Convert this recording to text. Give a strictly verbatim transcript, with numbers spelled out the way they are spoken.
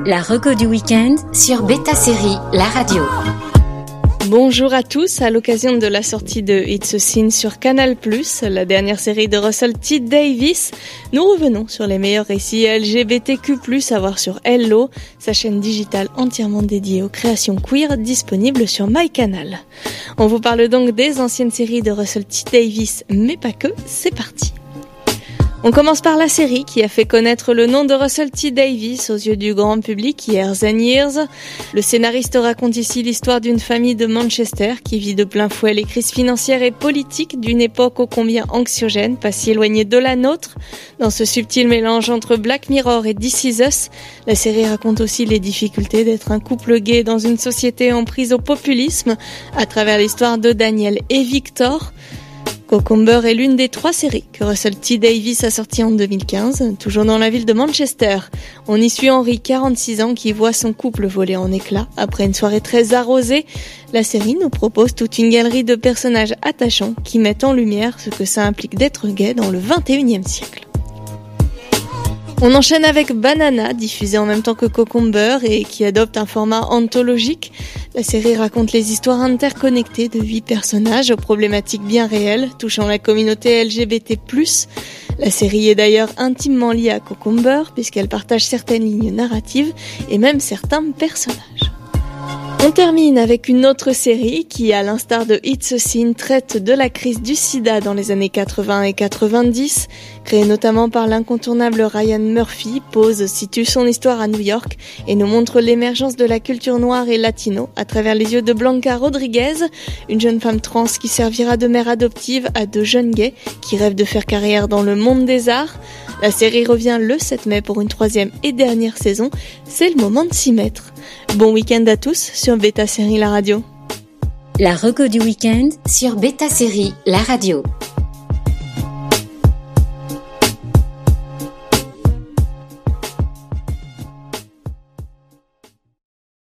La reco du week-end sur Beta Série, la radio. Bonjour à tous, à l'occasion de la sortie de It's a Sin sur Canal plus, la dernière série de Russell T Davies, nous revenons sur les meilleurs récits L G B T Q plus, à voir sur Hello, sa chaîne digitale entièrement dédiée aux créations queer, disponible sur MyCanal. On vous parle donc des anciennes séries de Russell T Davies, mais pas que, c'est parti. On commence par la série qui a fait connaître le nom de Russell T Davies aux yeux du grand public, Years and Years. Le scénariste raconte ici l'histoire d'une famille de Manchester qui vit de plein fouet les crises financières et politiques d'une époque ô combien anxiogène, pas si éloignée de la nôtre. Dans ce subtil mélange entre Black Mirror et This Is Us, la série raconte aussi les difficultés d'être un couple gay dans une société en prise au populisme, à travers l'histoire de Daniel et Victor. Cucumber est l'une des trois séries que Russell T Davies a sorties en deux mille quinze, toujours dans la ville de Manchester. On y suit Henry, quarante-six ans, qui voit son couple voler en éclats après une soirée très arrosée. La série nous propose toute une galerie de personnages attachants qui mettent en lumière ce que ça implique d'être gay dans le vingt et unième siècle. On enchaîne avec Banana, diffusé en même temps que Cucumber et qui adopte un format anthologique. La série raconte les histoires interconnectées de huit personnages aux problématiques bien réelles touchant la communauté L G B T plus. La série est d'ailleurs intimement liée à Cucumber puisqu'elle partage certaines lignes narratives et même certains personnages. On termine avec une autre série qui, à l'instar de It's a Sin, traite de la crise du sida dans les années quatre-vingts et quatre-vingt-dix. Créée notamment par l'incontournable Ryan Murphy, Pose situe son histoire à New York et nous montre l'émergence de la culture noire et latino à travers les yeux de Blanca Rodriguez, une jeune femme trans qui servira de mère adoptive à deux jeunes gays qui rêvent de faire carrière dans le monde des arts. La série revient le sept mai pour une troisième et dernière saison. C'est le moment de s'y mettre. Bon week-end à tous sur Beta Série, la radio. La reco du week-end sur Beta Série, la radio.